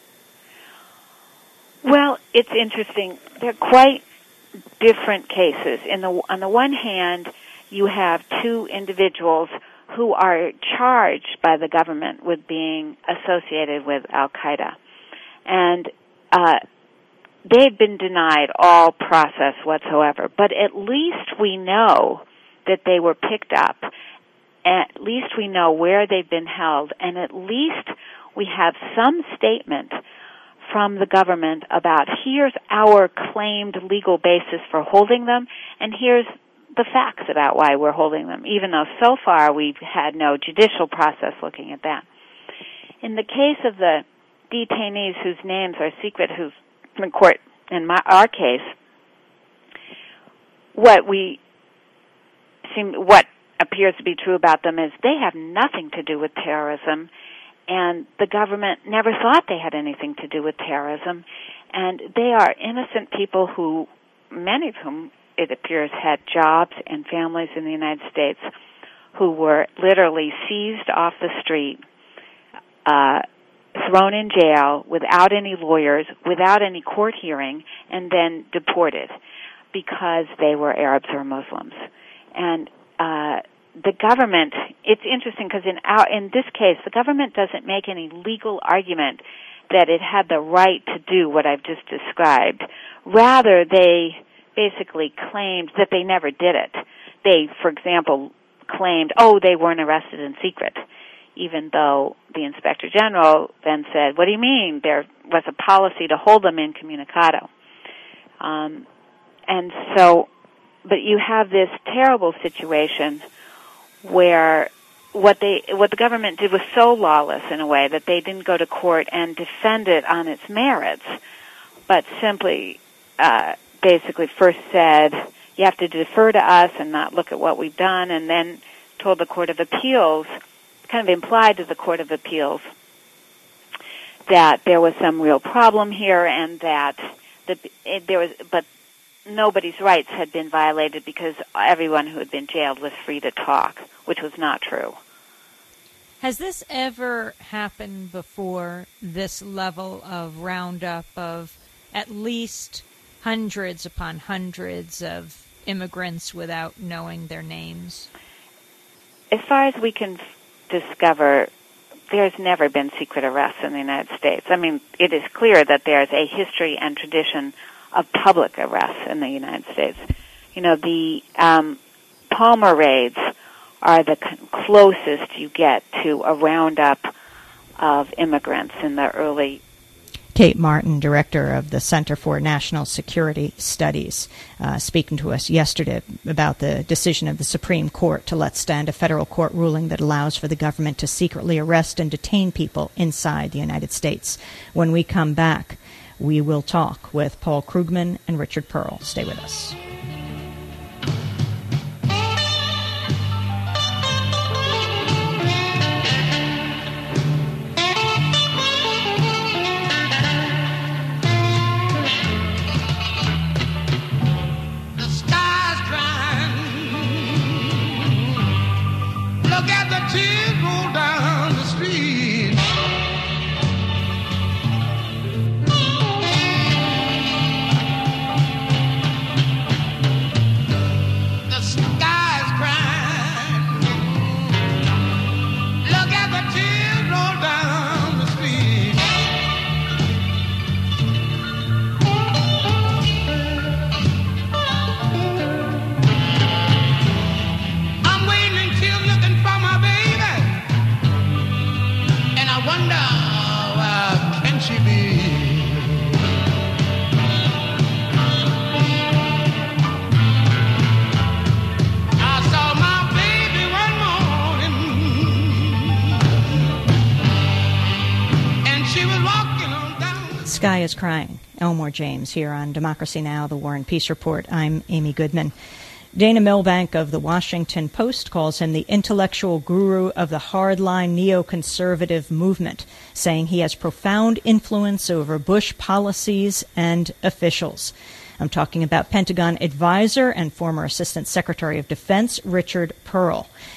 Well, it's interesting. They're quite different cases. In the, on the one hand, you have two individuals who are charged by the government with being associated with Al-Qaeda. And uh, they've been denied all process whatsoever. But at least we know that they were picked up. At least we know where they've been held. And at least we have some statement from the government about here's our claimed legal basis for holding them, and here's the facts about why we're holding them, even though so far we've had no judicial process looking at that. In the case of the detainees whose names are secret, who's in court, in my, our case, what we seem, what appears to be true about them is they have nothing to do with terrorism, and the government never thought they had anything to do with terrorism, and they are innocent people who, many of whom, it appears, had jobs and families in the United States, who were literally seized off the street, uh, thrown in jail without any lawyers, without any court hearing, and then deported because they were Arabs or Muslims. And uh, the government, it's interesting because in our, in this case, the government doesn't make any legal argument that it had the right to do what I've just described. Rather, they basically claimed that they never did it. They, for example, claimed, oh, they weren't arrested in secret, even though the Inspector General then said, what do you mean? There was a policy to hold them incommunicado. Um, and so, but you have this terrible situation where what they, what the government did was so lawless in a way that they didn't go to court and defend it on its merits, but simply uh, basically first said, you have to defer to us and not look at what we've done, and then told the Court of Appeals, kind of implied to the Court of Appeals, that there was some real problem here and that the, it, there was, but nobody's rights had been violated because everyone who had been jailed was free to talk, which was not true. Has this ever happened before, this level of roundup of at least hundreds upon hundreds of immigrants without knowing their names? As far as we can discover, there's never been secret arrests in the United States. I mean, it is clear that there's a history and tradition of public arrests in the United States. You know, the um, Palmer raids are the closest you get to a roundup of immigrants in the early... Kate Martin, director of the Center for National Security Studies, uh, speaking to us yesterday about the decision of the Supreme Court to let stand a federal court ruling that allows for the government to secretly arrest and detain people inside the United States. When we come back, we will talk with Paul Krugman and Richard Pearl. Stay with us. Sky is Crying. Elmore James here on Democracy Now!, the War and Peace Report. I'm Amy Goodman. Dana Milbank of the Washington Post calls him the intellectual guru of the hardline neoconservative movement, saying he has profound influence over Bush policies and officials. I'm talking about Pentagon advisor and former Assistant Secretary of Defense Richard Pearl.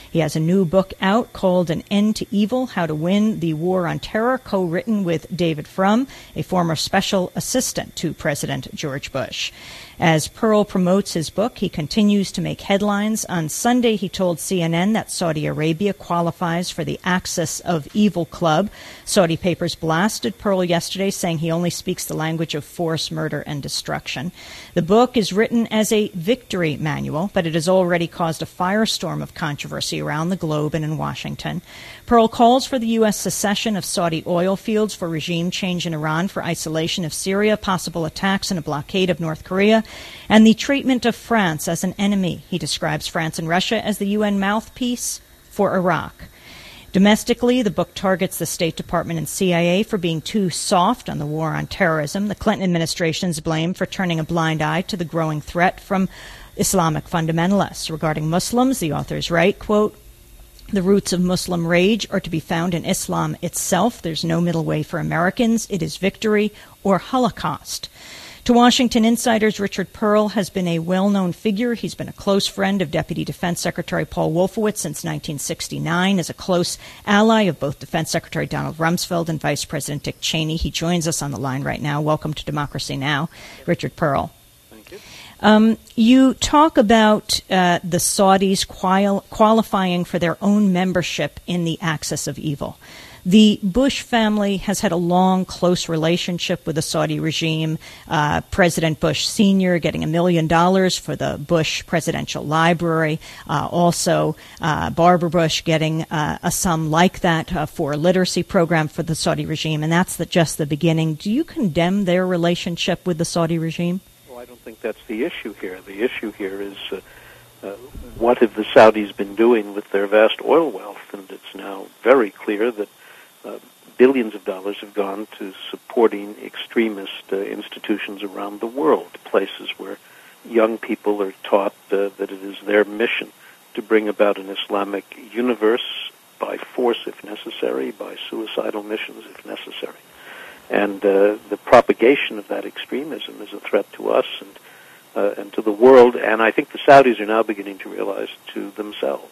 He has a new book out called An End to Evil, How to Win the War on Terror, co-written with David Frum, a former special assistant to President George Bush. As Pearl promotes his book, he continues to make headlines. On Sunday, he told C N N that Saudi Arabia qualifies for the Axis of Evil Club. Saudi papers blasted Pearl yesterday, saying he only speaks the language of force, murder, and destruction. The book is written as a victory manual, but it has already caused a firestorm of controversy around the globe and in Washington. Pearl calls for the U S secession of Saudi oil fields, for regime change in Iran, for isolation of Syria, possible attacks and a blockade of North Korea, and the treatment of France as an enemy. He describes France and Russia as the U N mouthpiece for Iraq. Domestically, the book targets the State Department and C I A for being too soft on the war on terrorism. The Clinton administration's blamed for turning a blind eye to the growing threat from Islamic fundamentalists. Regarding Muslims, the authors write, quote, "The roots of Muslim rage are to be found in Islam itself. There's no middle way for Americans. It is victory or Holocaust." To Washington insiders, Richard Pearl has been a well-known figure. He's been a close friend of Deputy Defense Secretary Paul Wolfowitz since nineteen sixty-nine, as a close ally of both Defense Secretary Donald Rumsfeld and Vice President Dick Cheney. He joins us on the line right now. Welcome to Democracy Now!, Richard Pearl. Thank you. Um, you talk about uh, the Saudis quali- qualifying for their own membership in the Axis of Evil. The Bush family has had a long, close relationship with the Saudi regime. Uh, President Bush Senior getting a million dollars for the Bush Presidential Library. Uh, also, uh, Barbara Bush getting uh, a sum like that uh, for a literacy program for the Saudi regime. And that's the, just the beginning. Do you condemn their relationship with the Saudi regime? Well, I don't think that's the issue here. The issue here is uh, uh, what have the Saudis been doing with their vast oil wealth? And it's now very clear that Uh, billions of dollars have gone to supporting extremist uh, institutions around the world, places where young people are taught uh, that it is their mission to bring about an Islamic universe by force if necessary, by suicidal missions if necessary. And uh, the propagation of that extremism is a threat to us and, uh, and to the world, and I think the Saudis are now beginning to realize to themselves.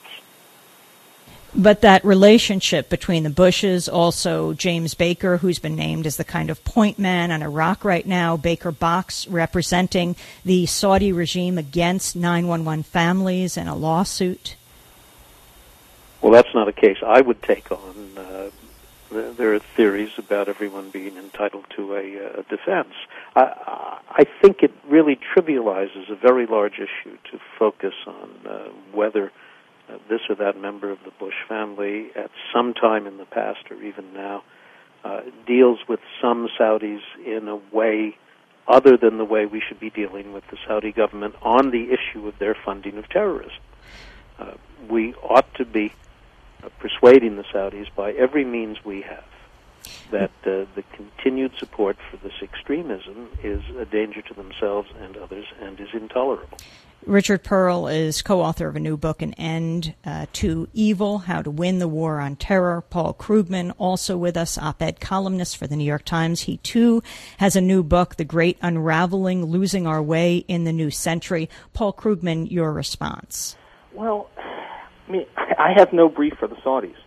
But that relationship between the Bushes, also James Baker, who's been named as the kind of point man on Iraq right now, Baker Box representing the Saudi regime against nine one one families in a lawsuit. Well, that's not a case I would take on. Uh, there are theories about everyone being entitled to a, a defense. I, I think it really trivializes a very large issue to focus on uh, whether Uh, this or that member of the Bush family at some time in the past or even now uh, deals with some Saudis in a way other than the way we should be dealing with the Saudi government on the issue of their funding of terrorism. Uh, we ought to be uh, persuading the Saudis by every means we have that uh, the continued support for this extremism is a danger to themselves and others and is intolerable. Richard Pearl is co-author of a new book, An End uh, to Evil, How to Win the War on Terror. Paul Krugman, also with us, op-ed columnist for the New York Times. He, too, has a new book, The Great Unraveling, Losing Our Way in the New Century. Paul Krugman, your response. Well, I mean, I have no brief for the Saudis.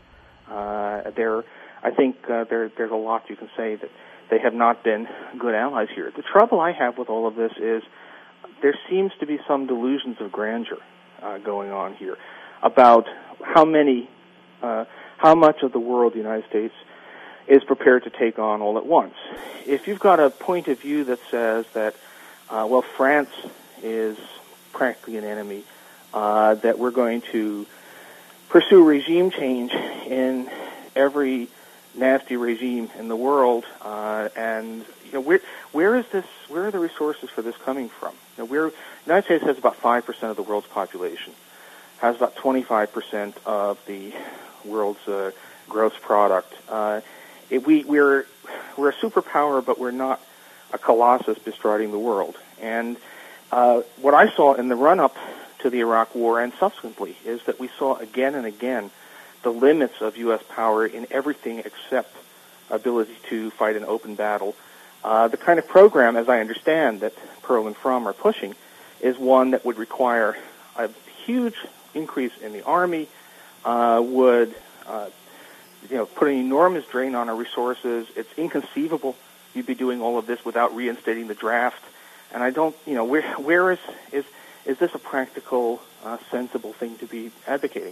Uh, they're, I think uh, there, there's a lot you can say that they have not been good allies here. The trouble I have with all of this is there seems to be some delusions of grandeur uh, going on here about how many, uh, how much of the world the United States is prepared to take on all at once. If you've got a point of view that says that, uh, well, France is practically an enemy, uh, that we're going to pursue regime change in every nasty regime in the world, uh, and you know, where where is this? Where are the resources for this coming from? You know, we're, the United States has about five percent of the world's population, has about twenty-five percent of the world's uh, gross product. Uh, it, we we're we're a superpower, but we're not a colossus bestriding the world. And uh, what I saw in the run-up to the Iraq War and subsequently is that we saw again and again the limits of U S power in everything except ability to fight an open battle. Uh, the kind of program, as I understand, that Pearl and Frum are pushing is one that would require a huge increase in the Army, uh, would, uh, you know, put an enormous drain on our resources. It's inconceivable you'd be doing all of this without reinstating the draft. And I don't, you know, where where is is is this a practical, uh, sensible thing to be advocating?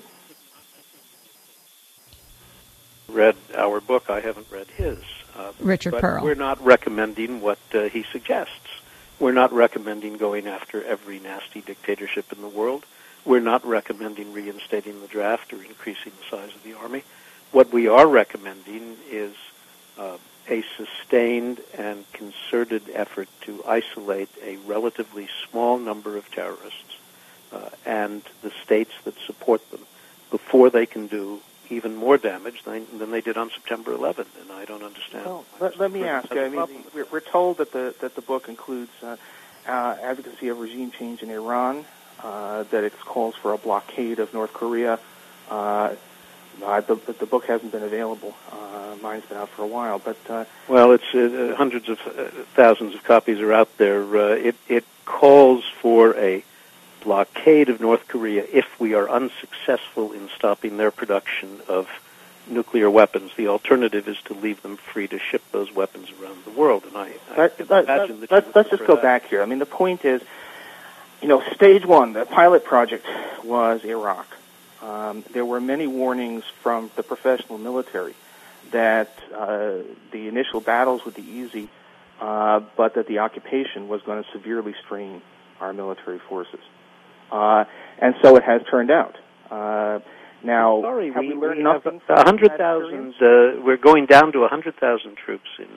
Read our book. I haven't read his. Uh, Richard but Pearl. We're not recommending what uh, he suggests. We're not recommending going after every nasty dictatorship in the world. We're not recommending reinstating the draft or increasing the size of the army. What we are recommending is uh, a sustained and concerted effort to isolate a relatively small number of terrorists uh, and the states that support them before they can do even more damage than, than they did on September eleventh, and I don't understand. Well, let, let me ask. I mean, we're, we're told that the that the book includes uh, uh, advocacy of regime change in Iran, uh, that it calls for a blockade of North Korea. Uh, uh, the, the book hasn't been available. Uh, mine's been out for a while, but uh, well, it's uh, hundreds of uh, thousands of copies are out there. Uh, it it calls for a blockade of North Korea if we are unsuccessful in stopping their production of nuclear weapons. The alternative is to leave them free to ship those weapons around the world. And I, I that, can that, imagine that, that let's, let's just go that. back here. I mean, the point is, you know, stage one, the pilot project was Iraq. Um, there were many warnings from the professional military that uh, the initial battles would be easy, uh, but that the occupation was going to severely strain our military forces. Uh, and so it has turned out. Uh, now, Sorry, have we, we learned we nothing have a hundred thousand. Uh, we're going down to a hundred thousand troops in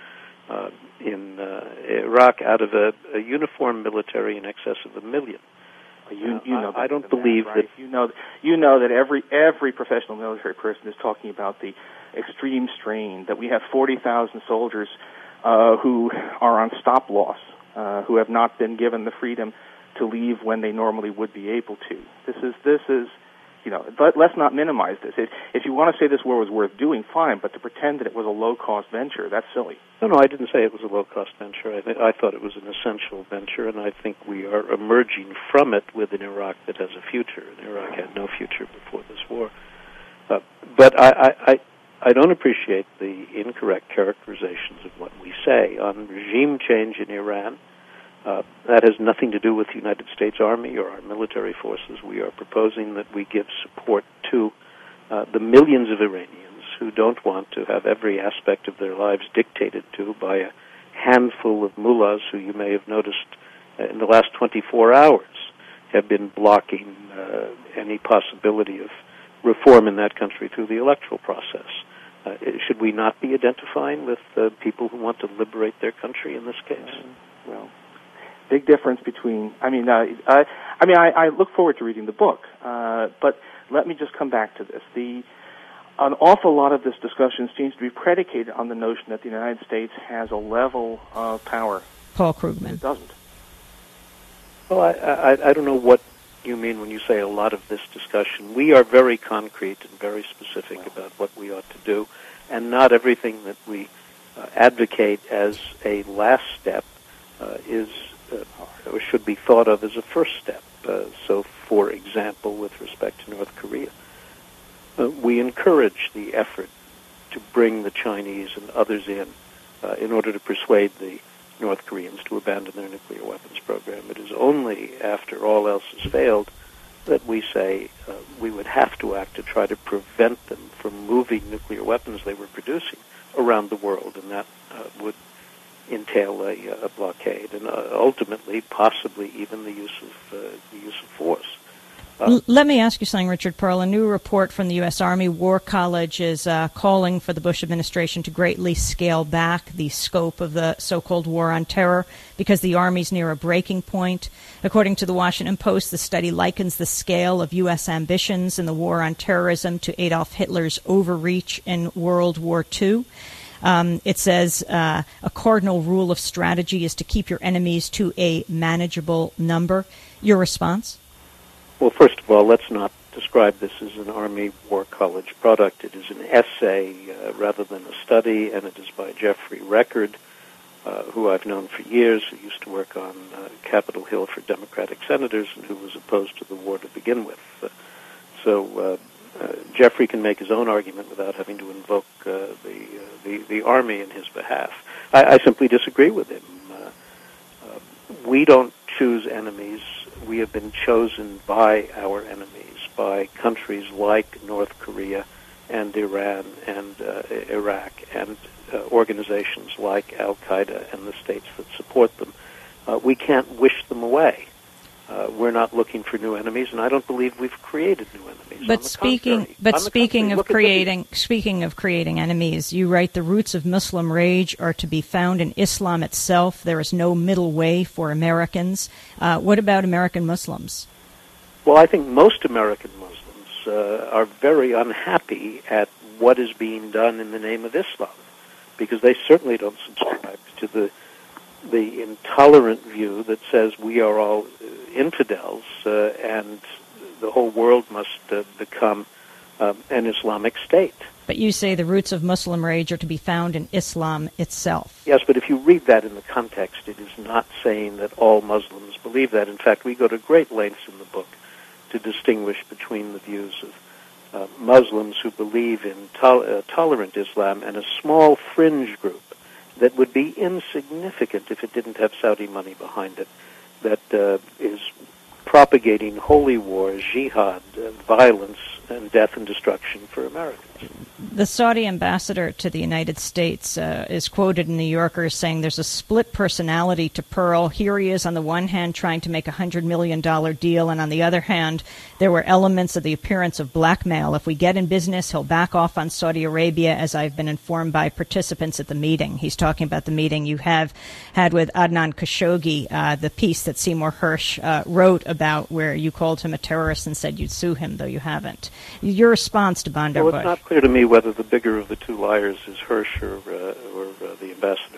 uh, in uh, Iraq out of a, a uniformed military in excess of a million. You, you know, uh, I, I don't that, believe right? that. You know, you know that every every professional military person is talking about the extreme strain. That we have forty thousand soldiers uh, who are on stop loss, uh, who have not been given the freedom to leave when they normally would be able to. This is, this is, you know, but let's not minimize this. If, if you want to say this war was worth doing, fine, but to pretend that it was a low-cost venture, that's silly. No, no, I didn't say it was a low-cost venture. I, th- I thought it was an essential venture, and I think we are emerging from it with an Iraq that has a future, and Iraq had no future before this war. Uh, but I, I, I, I don't appreciate the incorrect characterizations of what we say on regime change in Iran. Uh, that has nothing to do with the United States Army or our military forces. We are proposing that we give support to uh, the millions of Iranians who don't want to have every aspect of their lives dictated to by a handful of mullahs who you may have noticed uh, in the last twenty-four hours have been blocking uh, any possibility of reform in that country through the electoral process. Uh, should we not be identifying with uh, people who want to liberate their country in this case? Um, well... Big difference between. I mean, uh, I, I mean, I, I look forward to reading the book, uh, but let me just come back to this. The an awful lot of this discussion seems to be predicated on the notion that the United States has a level of power. Paul Krugman. It doesn't. Well, I, I, I don't know what you mean when you say a lot of this discussion. We are very concrete and very specific well. about what we ought to do, and not everything that we uh, advocate as a last step uh, is. Uh, or should be thought of as a first step. Uh, so, for example, with respect to North Korea, uh, we encourage the effort to bring the Chinese and others in uh, in order to persuade the North Koreans to abandon their nuclear weapons program. It is only after all else has failed that we say uh, we would have to act to try to prevent them from moving nuclear weapons they were producing around the world, and that uh, would entail a, a blockade, and uh, ultimately, possibly even the use of uh, the use of force. Uh, L- let me ask you something, Richard Pearl. A new report from the U S. Army War College is uh, calling for the Bush administration to greatly scale back the scope of the so-called war on terror because the Army's near a breaking point. According to the Washington Post, the study likens the scale of U S ambitions in the war on terrorism to Adolf Hitler's overreach in World War Two. Um, it says uh, a cardinal rule of strategy is to keep your enemies to a manageable number. Your response? Well, first of all, let's not describe this as an Army War College product. It is an essay uh, rather than a study, and it is by Jeffrey Record, uh, who I've known for years, who used to work on uh, Capitol Hill for Democratic senators and who was opposed to the war to begin with. Uh, so uh, Jeffrey can make his own argument without having to invoke uh, the, uh, the the army in his behalf. I, I simply disagree with him. Uh, uh, we don't choose enemies. We have been chosen by our enemies, by countries like North Korea and Iran and uh, Iraq and uh, organizations like Al-Qaeda and the states that support them. Uh, we can't wish them away. Uh, we're not looking for new enemies, and I don't believe we've created new enemies. But speaking, but speaking of creating, speaking of creating enemies, you write the roots of Muslim rage are to be found in Islam itself. There is no middle way for Americans. Uh, what about American Muslims? Well, I think most American Muslims uh, are very unhappy at what is being done in the name of Islam, because they certainly don't subscribe to the the intolerant view that says we are all infidels uh, and the whole world must uh, become uh, an Islamic state. But you say the roots of Muslim rage are to be found in Islam itself. Yes, but if you read that in the context, it is not saying that all Muslims believe that. In fact, we go to great lengths in the book to distinguish between the views of uh, Muslims who believe in to- uh, tolerant Islam and a small fringe group that would be insignificant if it didn't have Saudi money behind it, that uh, is propagating holy war, jihad, uh, violence, and death and destruction for Americans. The Saudi ambassador to the United States uh, is quoted in New Yorker saying there's a split personality to Pearl. Here he is on the one hand trying to make a one hundred million dollars deal, and on the other hand there were elements of the appearance of blackmail. If we get in business, he'll back off on Saudi Arabia, as I've been informed by participants at the meeting. He's talking about the meeting you have had with Adnan Khashoggi, uh, the piece that Seymour Hersh uh, wrote about where you called him a terrorist and said you'd sue him, though you haven't. Your response to Bandar Well, Bush? it's not clear to me whether the bigger of the two liars is Hersh or, uh, or uh, the ambassador.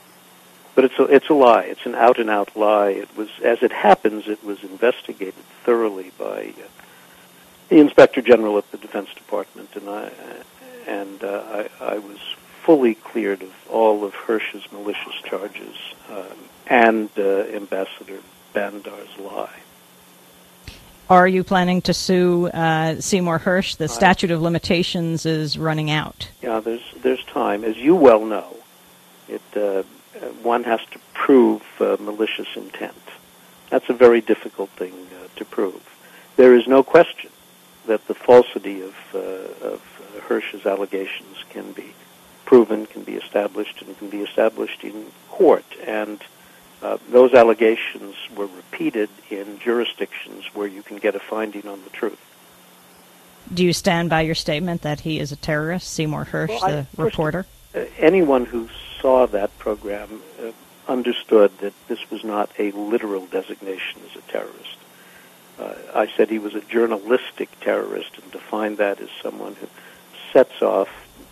But it's a, it's a lie. It's an out-and-out lie. It was, as it happens, it was investigated thoroughly by uh, the Inspector General at the Defense Department, and I and uh, I, I was fully cleared of all of Hersh's malicious charges um, and uh, Ambassador Bandar's lie. Are you planning to sue uh, Seymour Hersh? The statute of limitations is running out. Yeah, there's there's time. As you well know, it uh, one has to prove uh, malicious intent. That's a very difficult thing uh, to prove. There is no question that the falsity of, uh, of Hersh's allegations can be proven, can be established, and can be established in court. And Uh, those allegations were repeated in jurisdictions where you can get a finding on the truth. Do you stand by your statement that he is a terrorist, Seymour Hersh, well, I, the reporter? Uh, anyone who saw that program uh, understood that this was not a literal designation as a terrorist. Uh, I said he was a journalistic terrorist, and defined that as someone who sets off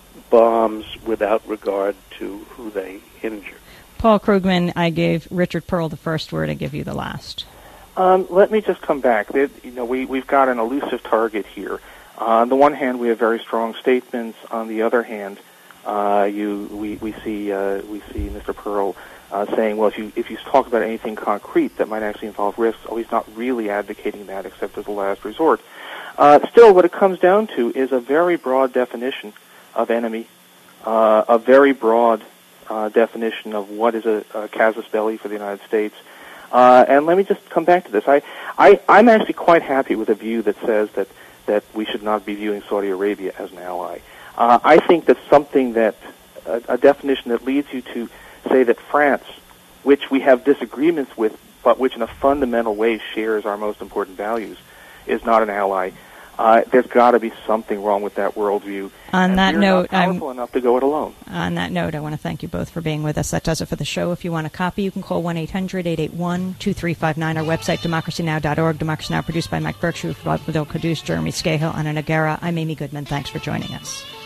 bombs without regard to who they injure. Paul Krugman, I gave Richard Pearl the first word. I give you the last. Um, let me just come back. It, you know, we, we've got an elusive target here. Uh, on the one hand, we have very strong statements. On the other hand, uh, you we we see uh, we see Mister Pearl uh, saying, well, if you if you talk about anything concrete that might actually involve risks, oh, he's not really advocating that except as a last resort. Uh, still, what it comes down to is a very broad definition of enemy, uh, a very broad Uh, definition of what is a, a casus belli for the United States. Uh, and let me just come back to this. I, I, I'm actually quite happy with a view that says that, that we should not be viewing Saudi Arabia as an ally. Uh, I think that something that, a, a definition that leads you to say that France, which we have disagreements with, but which in a fundamental way shares our most important values, is not an ally. Uh, there's got to be something wrong with that worldview. On that note, I'm powerful enough to go it alone. On that note, I want to thank you both for being with us. That does it for the show. If you want a copy, you can call one eight hundred eight eight one two three five nine. Our website, democracy now dot org. Democracy Now! Produced by Mike Berkshire, Fadil Caduce, Jeremy Scahill, Anna Nagara. I'm Amy Goodman. Thanks for joining us.